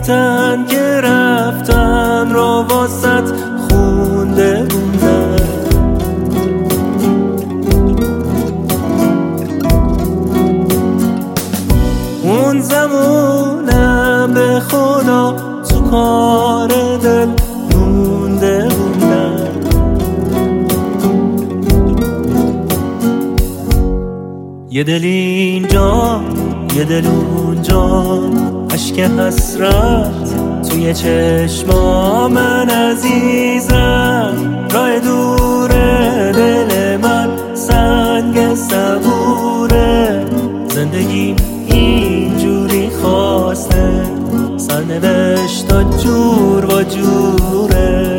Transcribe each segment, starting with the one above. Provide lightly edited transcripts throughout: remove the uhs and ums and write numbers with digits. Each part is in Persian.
رفتن که رفتن رو واسط خونده بودن. اون زمونم به خدا تو کار دل مونده بودن. یه دل اینجا یه دل اونجا، اشک حسرت توی چشما من عزیزم. راه دوره دل من سنگ صبوره، زندگیم اینجوری خواسته سرنوشت تا جور و جوره.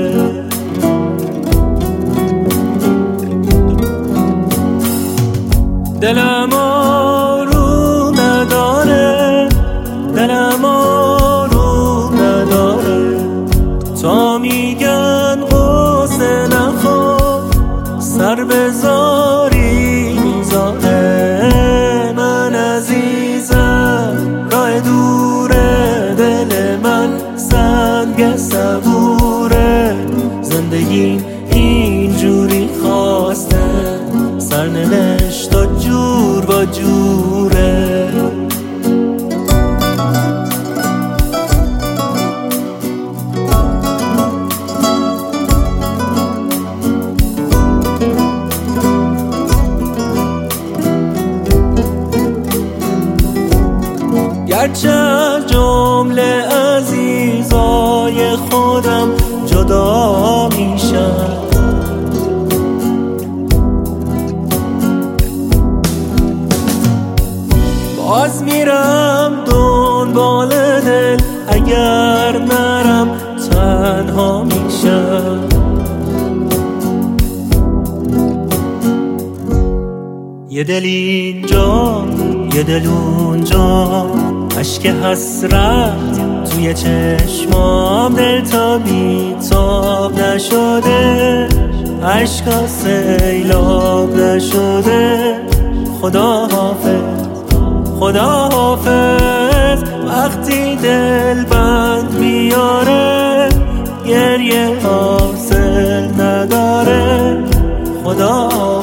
دلم آروم نداره، دلم آروم نداره، تا میگن قصه نخور سر بذاری میذاره. من عزیزم راه دوره دل من سنگ صبوره، زندگیم اینجوری خواسته سرنوشت تا جور و جوره. گرچه جمله عزیزای خودم جدا میشن، باز میرم دنبال دل، اگر نرم تنها میشم. یه دل اینجا یه دل اونجا، اشک حسرت توی چشمام دل تا بیتاب نشده، عشقا سیلاب نشده. خدا حافظ خدا حافظ، وقتی دل بند میاره گریه حاصل نداره. خدا